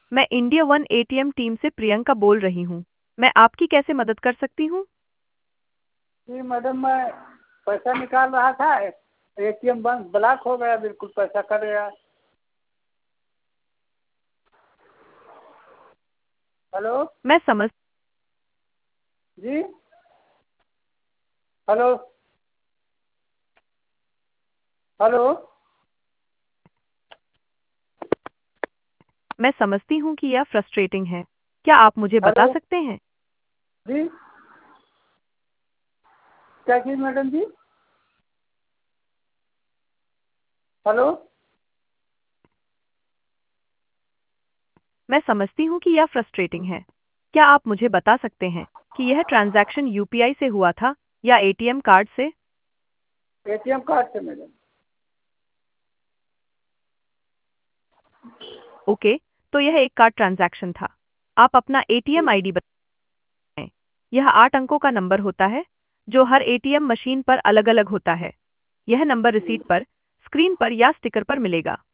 मैं India one ATM team से प्रियंका बोल रही हूँ। मैं आपकी कैसे मदद कर सकती हूँ? जी मैडम, मैं पैसा निकाल रहा था, एटीएम बंद ब्लॉक हो गया, बिल्कुल पैसा कट गया। हेलो। मैं समझ जी। हेलो। हेलो। मैं समझती हूँ कि यह फ्रस्ट्रेटिंग है। क्या आप मुझे बता हेलो। सकते हैं? जी। क्या चीज़ मैडम जी? हेलो। मैं समझती हूँ कि यह फ्रस्ट्रेटिंग है। क्या आप मुझे बता सकते हैं कि यह ट्रांजैक्शन यूपीआई से हुआ था या एटीएम कार्ड से? एटीएम कार्ड से मैडम। ओके, तो यह एक कार्ड ट्रांजैक्शन था। आप अपना एटीएम आईडी बताएं। यह 8 अंकों का नंबर होता है जो हर एटीएम मशीन पर अलग-अलग होता है। यह नंबर जी। रिसीट पर, स्क्रीन पर या स्टिकर पर मिलेगा।